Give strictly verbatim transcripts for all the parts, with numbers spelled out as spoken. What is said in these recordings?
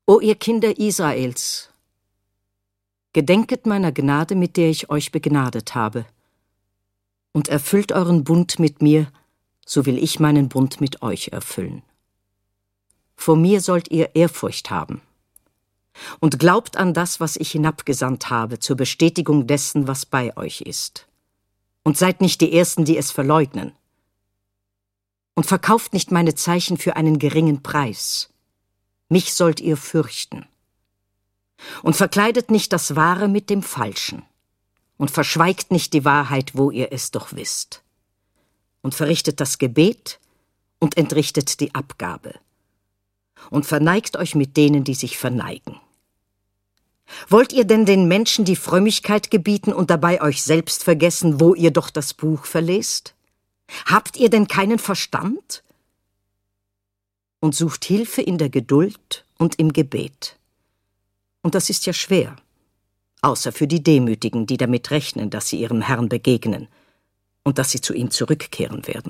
O ihr Kinder Israels, gedenket meiner Gnade, mit der ich euch begnadet habe, und erfüllt euren Bund mit mir, so will ich meinen Bund mit euch erfüllen. Vor mir sollt ihr Ehrfurcht haben. Und glaubt an das, was ich hinabgesandt habe, zur Bestätigung dessen, was bei euch ist. Und seid nicht die Ersten, die es verleugnen. Und verkauft nicht meine Zeichen für einen geringen Preis. Mich sollt ihr fürchten. Und verkleidet nicht das Wahre mit dem Falschen. Und verschweigt nicht die Wahrheit, wo ihr es doch wisst. Und verrichtet das Gebet und entrichtet die Abgabe. Und verneigt euch mit denen, die sich verneigen. Wollt ihr denn den Menschen die Frömmigkeit gebieten und dabei euch selbst vergessen, wo ihr doch das Buch verlest? Habt ihr denn keinen Verstand? Und sucht Hilfe in der Geduld und im Gebet. Und das ist ja schwer, außer für die Demütigen, die damit rechnen, dass sie ihrem Herrn begegnen und dass sie zu ihm zurückkehren werden.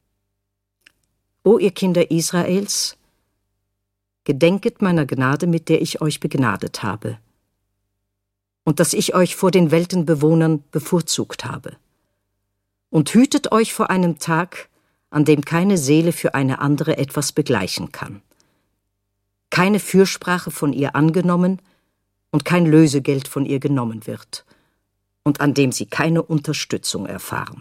O ihr Kinder Israels, gedenket meiner Gnade, mit der ich euch begnadet habe, und dass ich euch vor den Weltenbewohnern bevorzugt habe. Und hütet euch vor einem Tag, an dem keine Seele für eine andere etwas begleichen kann. Keine Fürsprache von ihr angenommen und kein Lösegeld von ihr genommen wird, und an dem sie keine Unterstützung erfahren.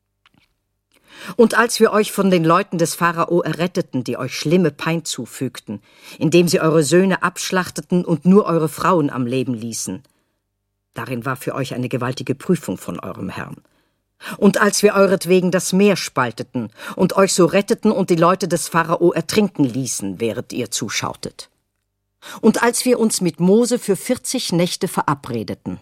Und als wir euch von den Leuten des Pharao erretteten, die euch schlimme Pein zufügten, indem sie eure Söhne abschlachteten und nur eure Frauen am Leben ließen, darin war für euch eine gewaltige Prüfung von eurem Herrn. Und als wir euretwegen das Meer spalteten und euch so retteten und die Leute des Pharao ertrinken ließen, während ihr zuschautet. Und als wir uns mit Mose für vierzig Nächte verabredeten,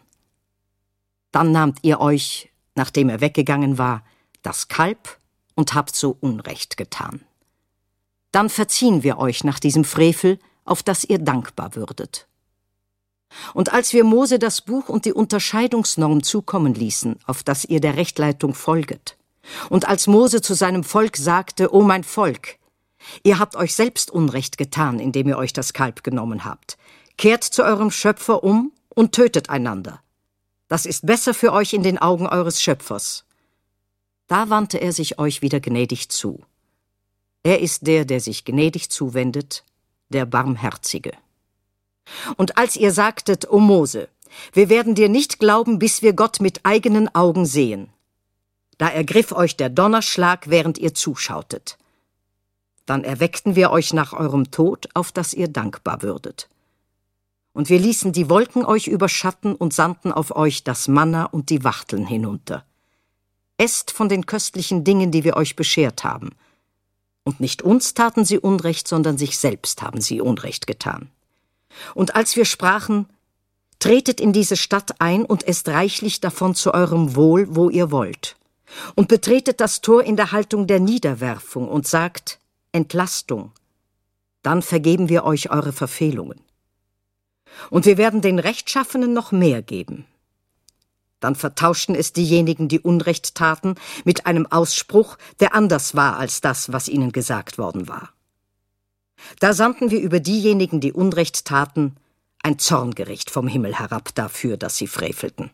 dann nahmt ihr euch, nachdem er weggegangen war, das Kalb und habt so Unrecht getan. Dann verziehen wir euch nach diesem Frevel, auf das ihr dankbar würdet. Und als wir Mose das Buch und die Unterscheidungsnorm zukommen ließen, auf das ihr der Rechtleitung folget, und als Mose zu seinem Volk sagte, O mein Volk, ihr habt euch selbst Unrecht getan, indem ihr euch das Kalb genommen habt, kehrt zu eurem Schöpfer um und tötet einander. Das ist besser für euch in den Augen eures Schöpfers. Da wandte er sich euch wieder gnädig zu. Er ist der, der sich gnädig zuwendet, der Barmherzige. Und als ihr sagtet, O Mose, wir werden dir nicht glauben, bis wir Gott mit eigenen Augen sehen, da ergriff euch der Donnerschlag, während ihr zuschautet. Dann erweckten wir euch nach eurem Tod, auf das ihr dankbar würdet. Und wir ließen die Wolken euch überschatten und sandten auf euch das Manna und die Wachteln hinunter. Esst von den köstlichen Dingen, die wir euch beschert haben. Und nicht uns taten sie Unrecht, sondern sich selbst haben sie Unrecht getan. Und als wir sprachen, tretet in diese Stadt ein und esst reichlich davon zu eurem Wohl, wo ihr wollt. Und betretet das Tor in der Haltung der Niederwerfung und sagt, Entlastung. Dann vergeben wir euch eure Verfehlungen. Und wir werden den Rechtschaffenen noch mehr geben. Dann vertauschten es diejenigen, die Unrecht taten, mit einem Ausspruch, der anders war als das, was ihnen gesagt worden war. Da sandten wir über diejenigen, die Unrecht taten, ein Zorngericht vom Himmel herab dafür, dass sie frevelten.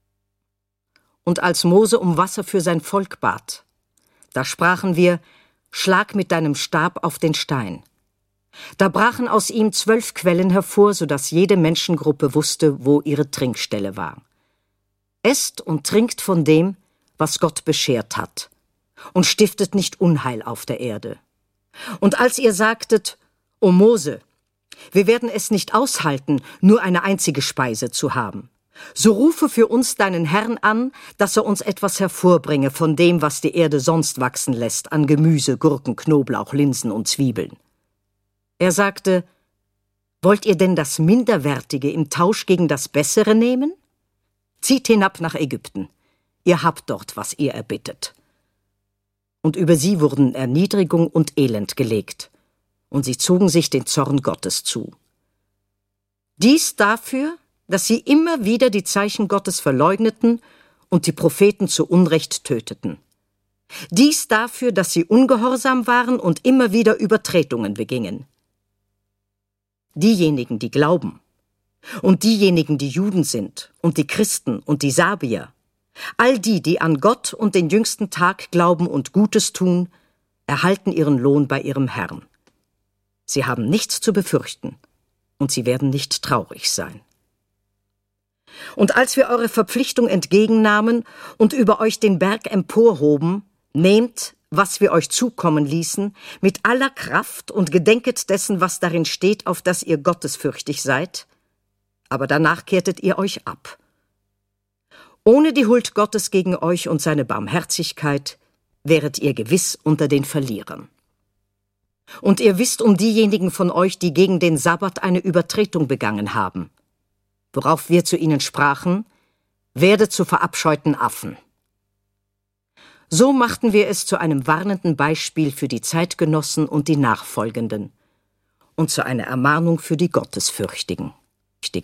Und als Mose um Wasser für sein Volk bat, da sprachen wir, schlag mit deinem Stab auf den Stein. Da brachen aus ihm zwölf Quellen hervor, so dass jede Menschengruppe wusste, wo ihre Trinkstelle war. Esst und trinkt von dem, was Gott beschert hat, und stiftet nicht Unheil auf der Erde. Und als ihr sagtet, O Mose, wir werden es nicht aushalten, nur eine einzige Speise zu haben, so rufe für uns deinen Herrn an, dass er uns etwas hervorbringe von dem, was die Erde sonst wachsen lässt, an Gemüse, Gurken, Knoblauch, Linsen und Zwiebeln. Er sagte, wollt ihr denn das Minderwertige im Tausch gegen das Bessere nehmen? Zieht hinab nach Ägypten, ihr habt dort, was ihr erbittet. Und über sie wurden Erniedrigung und Elend gelegt, und sie zogen sich den Zorn Gottes zu. Dies dafür, dass sie immer wieder die Zeichen Gottes verleugneten und die Propheten zu Unrecht töteten. Dies dafür, dass sie ungehorsam waren und immer wieder Übertretungen begingen. diejenigen, die glauben, und diejenigen, die Juden sind, und die Christen und die Sabier, all die, die an Gott und den jüngsten Tag glauben und Gutes tun, erhalten ihren Lohn bei ihrem Herrn. Sie haben nichts zu befürchten, und sie werden nicht traurig sein. Und als wir eure Verpflichtung entgegennahmen und über euch den Berg emporhoben, nehmt, was wir euch zukommen ließen, mit aller Kraft und gedenket dessen, was darin steht, auf dass ihr gottesfürchtig seid, aber danach kehrtet ihr euch ab. Ohne die Huld Gottes gegen euch und seine Barmherzigkeit wäret ihr gewiss unter den Verlierern. Und ihr wisst um diejenigen von euch, die gegen den Sabbat eine Übertretung begangen haben, worauf wir zu ihnen sprachen: Werdet zu verabscheuten Affen. So machten wir es zu einem warnenden Beispiel für die Zeitgenossen und die Nachfolgenden und zu einer Ermahnung für die Gottesfürchtigen.